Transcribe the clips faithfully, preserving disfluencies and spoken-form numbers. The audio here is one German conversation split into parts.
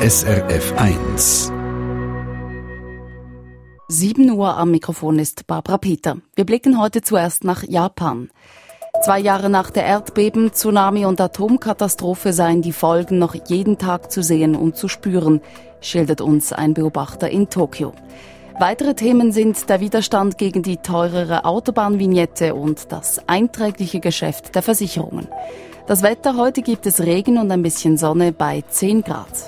S R F eins. sieben Uhr am Mikrofon ist Barbara Peter. Wir blicken heute zuerst nach Japan. Zwei Jahre nach der Erdbeben, Tsunami und Atomkatastrophe seien die Folgen noch jeden Tag zu sehen und zu spüren, schildert uns ein Beobachter in Tokio. Weitere Themen sind der Widerstand gegen die teurere Autobahnvignette und das einträgliche Geschäft der Versicherungen. Das Wetter: heute gibt es Regen und ein bisschen Sonne bei zehn Grad.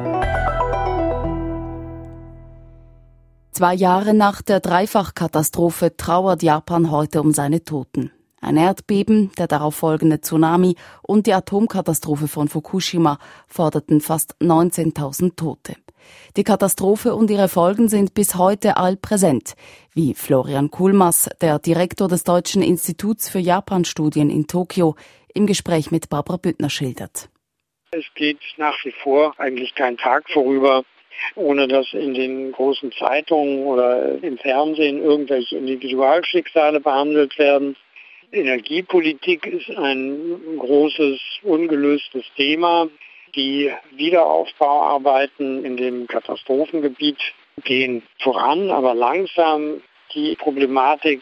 Zwei Jahre nach der Dreifachkatastrophe trauert Japan heute um seine Toten. Ein Erdbeben, der darauf folgende Tsunami und die Atomkatastrophe von Fukushima forderten fast neunzehntausend Tote. Die Katastrophe und ihre Folgen sind bis heute allpräsent, wie Florian Kulmas, der Direktor des Deutschen Instituts für Japanstudien in Tokio, im Gespräch mit Barbara Büttner schildert. Es geht nach wie vor eigentlich kein Tag vorüber, ohne dass in den großen Zeitungen oder im Fernsehen irgendwelche Individualschicksale behandelt werden. Energiepolitik ist ein großes, ungelöstes Thema. Die Wiederaufbauarbeiten in dem Katastrophengebiet gehen voran, aber langsam. Die Problematik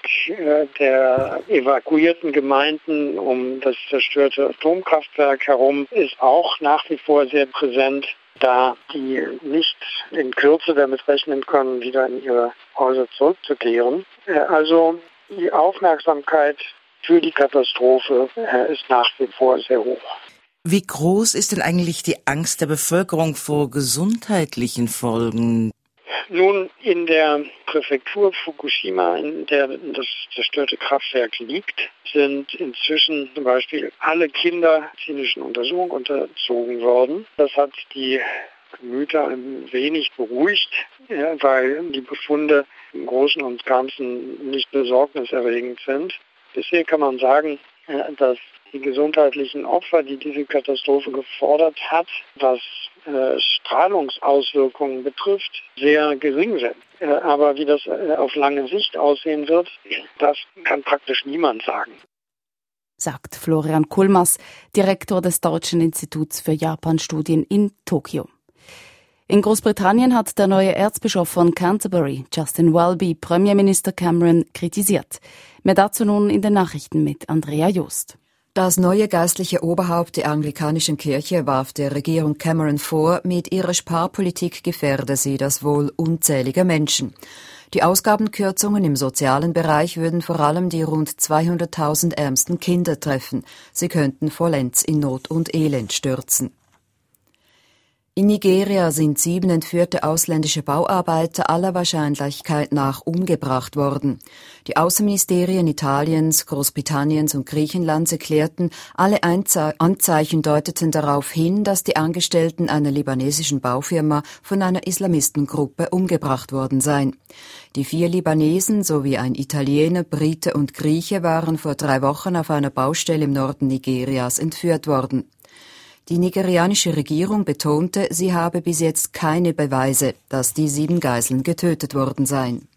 der evakuierten Gemeinden um das zerstörte Atomkraftwerk herum ist auch nach wie vor sehr präsent, da die nicht in Kürze damit rechnen können, wieder in ihre Häuser zurückzukehren. Also die Aufmerksamkeit für die Katastrophe ist nach wie vor sehr hoch. Wie groß ist denn eigentlich die Angst der Bevölkerung vor gesundheitlichen Folgen? Nun, in der Präfektur Fukushima, in der das zerstörte Kraftwerk liegt, sind inzwischen zum Beispiel alle Kinder klinischen Untersuchungen unterzogen worden. Das hat die Gemüter ein wenig beruhigt, weil die Befunde im Großen und Ganzen nicht besorgniserregend sind. Bisher kann man sagen, dass die gesundheitlichen Opfer, die diese Katastrophe gefordert hat, was äh, Strahlungsauswirkungen betrifft, sehr gering sind. Äh, aber wie das äh, auf lange Sicht aussehen wird, das kann praktisch niemand sagen. Sagt Florian Kulmas, Direktor des Deutschen Instituts für Japanstudien in Tokio. In Großbritannien hat der neue Erzbischof von Canterbury, Justin Welby, Premierminister Cameron kritisiert. Mehr dazu nun in den Nachrichten mit Andrea Jost. Das neue geistliche Oberhaupt der anglikanischen Kirche warf der Regierung Cameron vor, mit ihrer Sparpolitik gefährde sie das Wohl unzähliger Menschen. Die Ausgabenkürzungen im sozialen Bereich würden vor allem die rund zweihunderttausend ärmsten Kinder treffen. Sie könnten vollends in Not und Elend stürzen. In Nigeria sind sieben entführte ausländische Bauarbeiter aller Wahrscheinlichkeit nach umgebracht worden. Die Außenministerien Italiens, Großbritanniens und Griechenlands erklärten, alle Einze- Anzeichen deuteten darauf hin, dass die Angestellten einer libanesischen Baufirma von einer Islamistengruppe umgebracht worden seien. Die vier Libanesen sowie ein Italiener, Brite und Grieche waren vor drei Wochen auf einer Baustelle im Norden Nigerias entführt worden. Die nigerianische Regierung betonte, sie habe bis jetzt keine Beweise, dass die sieben Geiseln getötet worden seien.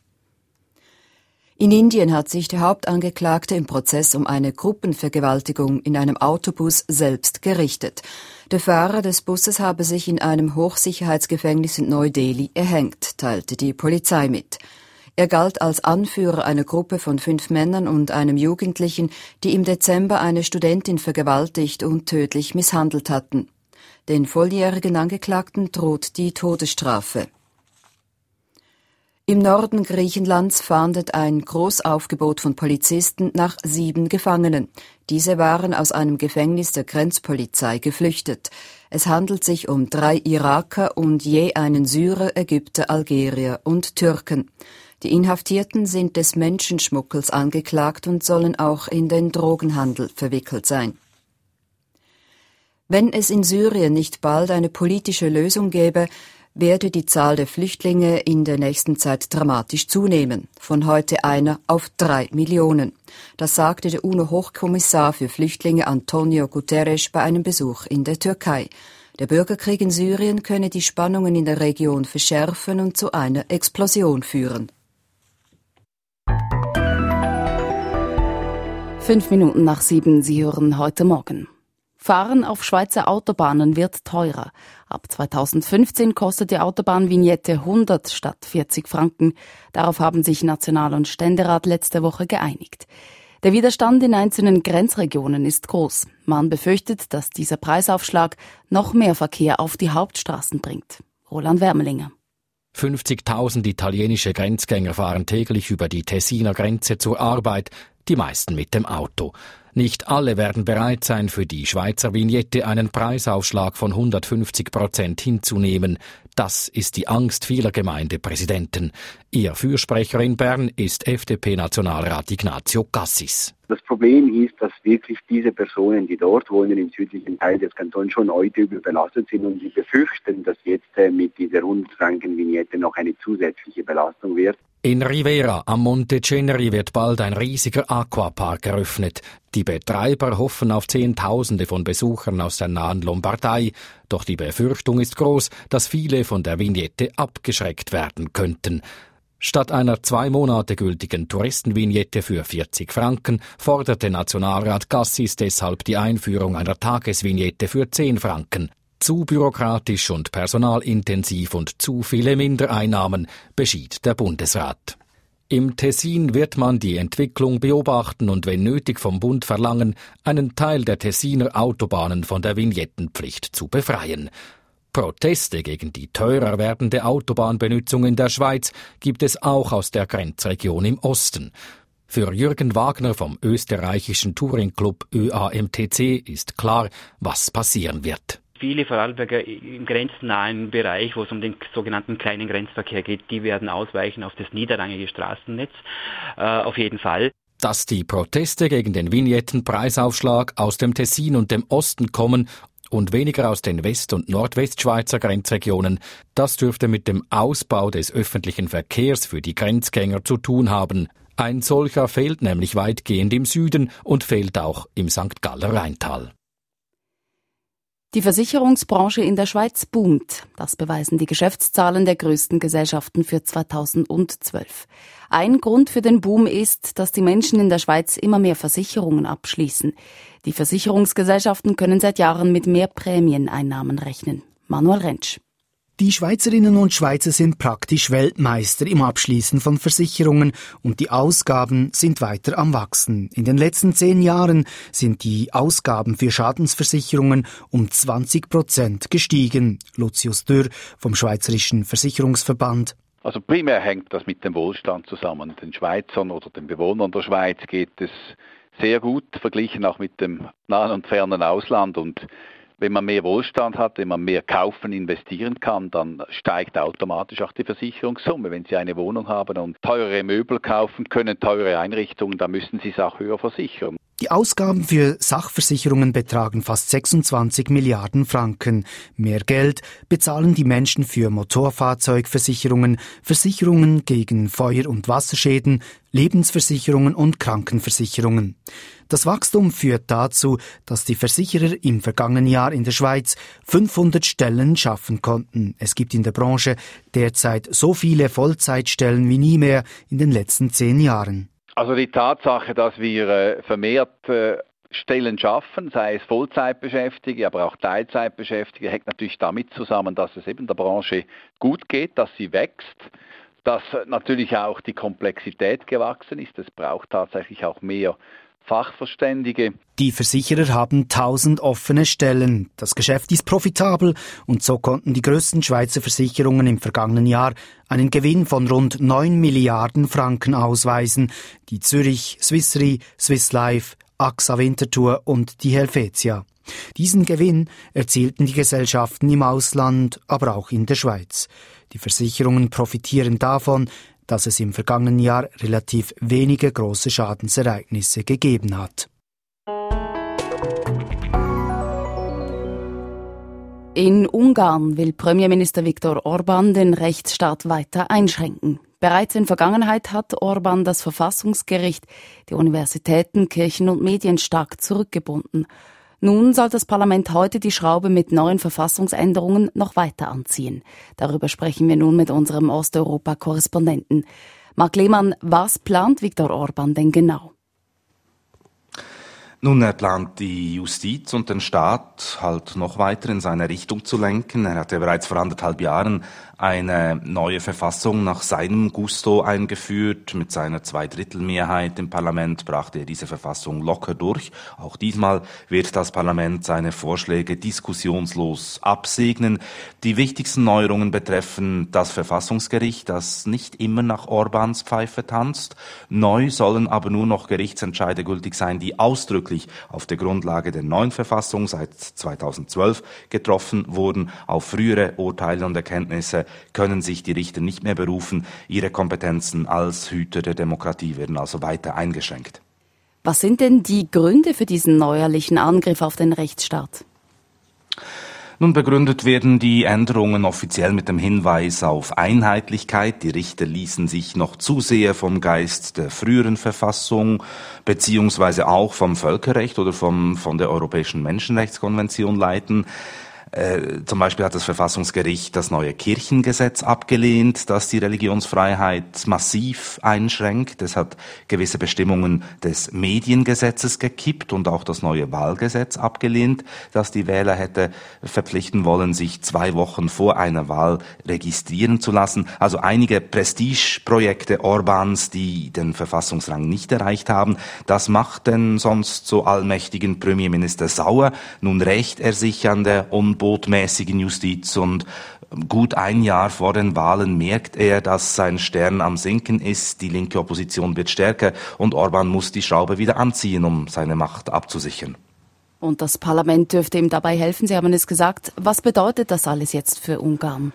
In Indien hat sich der Hauptangeklagte im Prozess um eine Gruppenvergewaltigung in einem Autobus selbst gerichtet. Der Fahrer des Busses habe sich in einem Hochsicherheitsgefängnis in Neu-Delhi erhängt, teilte die Polizei mit. Er galt als Anführer einer Gruppe von fünf Männern und einem Jugendlichen, die im Dezember eine Studentin vergewaltigt und tödlich misshandelt hatten. Den volljährigen Angeklagten droht die Todesstrafe. Im Norden Griechenlands fahndet ein Großaufgebot von Polizisten nach sieben Gefangenen. Diese waren aus einem Gefängnis der Grenzpolizei geflüchtet. Es handelt sich um drei Iraker und je einen Syrer, Ägypter, Algerier und Türken. Die Inhaftierten sind des Menschenschmuggels angeklagt und sollen auch in den Drogenhandel verwickelt sein. Wenn es in Syrien nicht bald eine politische Lösung gäbe, werde die Zahl der Flüchtlinge in der nächsten Zeit dramatisch zunehmen, von heute einer auf drei Millionen. Das sagte der UNO-Hochkommissar für Flüchtlinge Antonio Guterres bei einem Besuch in der Türkei. Der Bürgerkrieg in Syrien könne die Spannungen in der Region verschärfen und zu einer Explosion führen. Fünf Minuten nach sieben, Sie hören heute Morgen. Fahren auf Schweizer Autobahnen wird teurer. Ab zweitausendfünfzehn kostet die Autobahnvignette hundert statt vierzig Franken. Darauf haben sich National- und Ständerat letzte Woche geeinigt. Der Widerstand in einzelnen Grenzregionen ist groß. Man befürchtet, dass dieser Preisaufschlag noch mehr Verkehr auf die Hauptstraßen bringt. Roland Wermelinger. fünfzigtausend italienische Grenzgänger fahren täglich über die Tessiner Grenze zur Arbeit, die meisten mit dem Auto. Nicht alle werden bereit sein, für die Schweizer Vignette einen Preisaufschlag von hundertfünfzig Prozent hinzunehmen. Das ist die Angst vieler Gemeindepräsidenten. Ihr Fürsprecher in Bern ist F D P-Nationalrat Ignazio Cassis. Das Problem ist, dass wirklich diese Personen, die dort wohnen, im südlichen Teil des Kantons, schon heute überbelastet sind und sie befürchten, dass jetzt mit dieser hundert Franken Vignette noch eine zusätzliche Belastung wird. In Rivera am Monte Ceneri wird bald ein riesiger Aquapark eröffnet. Die Betreiber hoffen auf Zehntausende von Besuchern aus der nahen Lombardei. Doch die Befürchtung ist groß, dass viele von der Vignette abgeschreckt werden könnten. Statt einer zwei Monate gültigen Touristenvignette für vierzig Franken forderte Nationalrat Cassis deshalb die Einführung einer Tagesvignette für zehn Franken. Zu bürokratisch und personalintensiv und zu viele Mindereinnahmen, beschied der Bundesrat. Im Tessin wird man die Entwicklung beobachten und wenn nötig vom Bund verlangen, einen Teil der Tessiner Autobahnen von der Vignettenpflicht zu befreien. Proteste gegen die teurer werdende Autobahnbenutzung in der Schweiz gibt es auch aus der Grenzregion im Osten. Für Jürgen Wagner vom österreichischen Touringclub Ö A M T C ist klar, was passieren wird. Viele Vorarlberger im grenznahen Bereich, wo es um den sogenannten kleinen Grenzverkehr geht, die werden ausweichen auf das niederrangige Straßennetz, äh, auf jeden Fall. Dass die Proteste gegen den Vignettenpreisaufschlag aus dem Tessin und dem Osten kommen und weniger aus den West- und Nordwestschweizer Grenzregionen, das dürfte mit dem Ausbau des öffentlichen Verkehrs für die Grenzgänger zu tun haben. Ein solcher fehlt nämlich weitgehend im Süden und fehlt auch im Sankt Galler Rheintal. Die Versicherungsbranche in der Schweiz boomt. Das beweisen die Geschäftszahlen der größten Gesellschaften für zweitausendzwölf. Ein Grund für den Boom ist, dass die Menschen in der Schweiz immer mehr Versicherungen abschließen. Die Versicherungsgesellschaften können seit Jahren mit mehr Prämieneinnahmen rechnen. Manuel Rentsch. Die Schweizerinnen und Schweizer sind praktisch Weltmeister im Abschließen von Versicherungen und die Ausgaben sind weiter am Wachsen. In den letzten zehn Jahren sind die Ausgaben für Schadensversicherungen um zwanzig Prozent gestiegen. Lucius Dürr vom Schweizerischen Versicherungsverband. Also primär hängt das mit dem Wohlstand zusammen. Den Schweizern oder den Bewohnern der Schweiz geht es sehr gut, verglichen auch mit dem nahen und fernen Ausland. Und wenn man mehr Wohlstand hat, wenn man mehr kaufen, investieren kann, dann steigt automatisch auch die Versicherungssumme. Wenn Sie eine Wohnung haben und teure Möbel kaufen können, teure Einrichtungen, dann müssen Sie es auch höher versichern. Die Ausgaben für Sachversicherungen betragen fast sechsundzwanzig Milliarden Franken. Mehr Geld bezahlen die Menschen für Motorfahrzeugversicherungen, Versicherungen gegen Feuer- und Wasserschäden, Lebensversicherungen und Krankenversicherungen. Das Wachstum führt dazu, dass die Versicherer im vergangenen Jahr in der Schweiz fünfhundert Stellen schaffen konnten. Es gibt in der Branche derzeit so viele Vollzeitstellen wie nie mehr in den letzten zehn Jahren. Also die Tatsache, dass wir äh, vermehrt äh, Stellen schaffen, sei es Vollzeitbeschäftigte, aber auch Teilzeitbeschäftigte, hängt natürlich damit zusammen, dass es eben der Branche gut geht, dass sie wächst, dass äh, natürlich auch die Komplexität gewachsen ist. Es braucht tatsächlich auch mehr Fachverständige. Die Versicherer haben tausend offene Stellen. Das Geschäft ist profitabel und so konnten die größten Schweizer Versicherungen im vergangenen Jahr einen Gewinn von rund neun Milliarden Franken ausweisen. Die Zürich, Swiss Re, Swiss Life, A X A Winterthur und die Helvetia. Diesen Gewinn erzielten die Gesellschaften im Ausland, aber auch in der Schweiz. Die Versicherungen profitieren davon, dass es im vergangenen Jahr relativ wenige große Schadensereignisse gegeben hat. In Ungarn will Premierminister Viktor Orbán den Rechtsstaat weiter einschränken. Bereits in Vergangenheit hat Orbán das Verfassungsgericht, die Universitäten, Kirchen und Medien stark zurückgebunden. Nun soll das Parlament heute die Schraube mit neuen Verfassungsänderungen noch weiter anziehen. Darüber sprechen wir nun mit unserem Osteuropa-Korrespondenten. Marc Lehmann, was plant Viktor Orbán denn genau? Nun, er plant die Justiz und den Staat halt noch weiter in seine Richtung zu lenken. Er hatte bereits vor anderthalb Jahren eine neue Verfassung nach seinem Gusto eingeführt. Mit seiner Zweidrittelmehrheit im Parlament brachte er diese Verfassung locker durch. Auch diesmal wird das Parlament seine Vorschläge diskussionslos absegnen. Die wichtigsten Neuerungen betreffen das Verfassungsgericht, das nicht immer nach Orbáns Pfeife tanzt. Neu sollen aber nur noch Gerichtsentscheide gültig sein, die ausdrücklich auf der Grundlage der neuen Verfassung seit zweitausendzwölf getroffen wurden. Auf frühere Urteile und Erkenntnisse können sich die Richter nicht mehr berufen. Ihre Kompetenzen als Hüter der Demokratie werden also weiter eingeschränkt. Was sind denn die Gründe für diesen neuerlichen Angriff auf den Rechtsstaat? Nun, begründet werden die Änderungen offiziell mit dem Hinweis auf Einheitlichkeit. Die Richter ließen sich noch zu sehr vom Geist der früheren Verfassung beziehungsweise auch vom Völkerrecht oder vom, von der Europäischen Menschenrechtskonvention leiten. Äh, zum Beispiel hat das Verfassungsgericht das neue Kirchengesetz abgelehnt, das die Religionsfreiheit massiv einschränkt. Es hat gewisse Bestimmungen des Mediengesetzes gekippt und auch das neue Wahlgesetz abgelehnt, das die Wähler hätte verpflichten wollen, sich zwei Wochen vor einer Wahl registrieren zu lassen. Also einige Prestigeprojekte Orbáns, die den Verfassungsrang nicht erreicht haben. Das macht den sonst so allmächtigen Premierminister sauer. Nun rächt er sich an der botmäßigen Justiz und gut ein Jahr vor den Wahlen merkt er, dass sein Stern am Sinken ist, die linke Opposition wird stärker und Orbán muss die Schraube wieder anziehen, um seine Macht abzusichern. Und das Parlament dürfte ihm dabei helfen, Sie haben es gesagt. Was bedeutet das alles jetzt für Ungarn?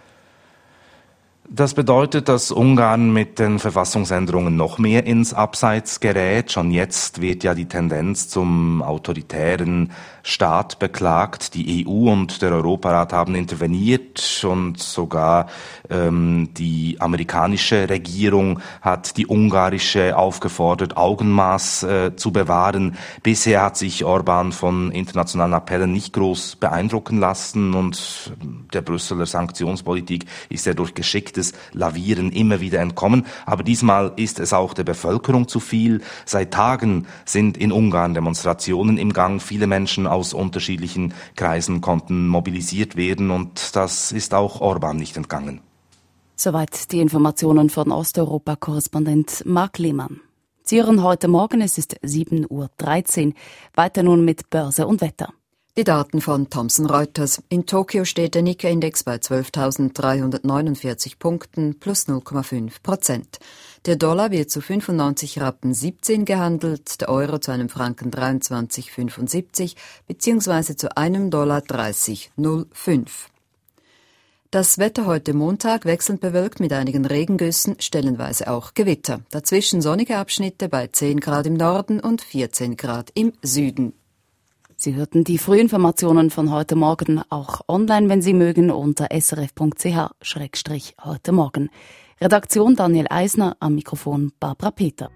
Das bedeutet, dass Ungarn mit den Verfassungsänderungen noch mehr ins Abseits gerät. Schon jetzt wird ja die Tendenz zum autoritären Staat beklagt. Die E U und der Europarat haben interveniert und sogar ähm, die amerikanische Regierung hat die ungarische aufgefordert, Augenmaß äh, zu bewahren. Bisher hat sich Orbán von internationalen Appellen nicht groß beeindrucken lassen und der Brüsseler Sanktionspolitik ist er durch geschicktes Lavieren immer wieder entkommen. Aber diesmal ist es auch der Bevölkerung zu viel. Seit Tagen sind in Ungarn Demonstrationen im Gang. Viele Menschen aus unterschiedlichen Kreisen konnten mobilisiert werden und das ist auch Orbán nicht entgangen. Soweit die Informationen von Osteuropa-Korrespondent Marc Lehmann. Sie hören heute Morgen, es ist sieben Uhr dreizehn. Weiter nun mit Börse und Wetter. Die Daten von Thomson Reuters. In Tokio steht der Nikkei-Index bei zwölftausenddreihundertneunundvierzig Punkten plus null Komma fünf Prozent. Der Dollar wird zu fünfundneunzig Rappen siebzehn gehandelt, der Euro zu einem Franken dreiundzwanzig Komma fünfundsiebzig bzw. zu einem Dollar dreißig Komma null fünf. Das Wetter heute Montag wechselnd bewölkt mit einigen Regengüssen, stellenweise auch Gewitter. Dazwischen sonnige Abschnitte bei zehn Grad im Norden und vierzehn Grad im Süden. Sie hörten die Frühinformationen von heute Morgen auch online, wenn Sie mögen, unter s r f punkt c h schrägstrich heute Morgen. Redaktion Daniel Eisner, am Mikrofon Barbara Peter.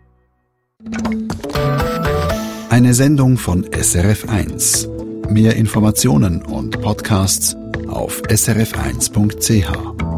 Eine Sendung von S R F eins. Mehr Informationen und Podcasts auf s r f eins punkt c h.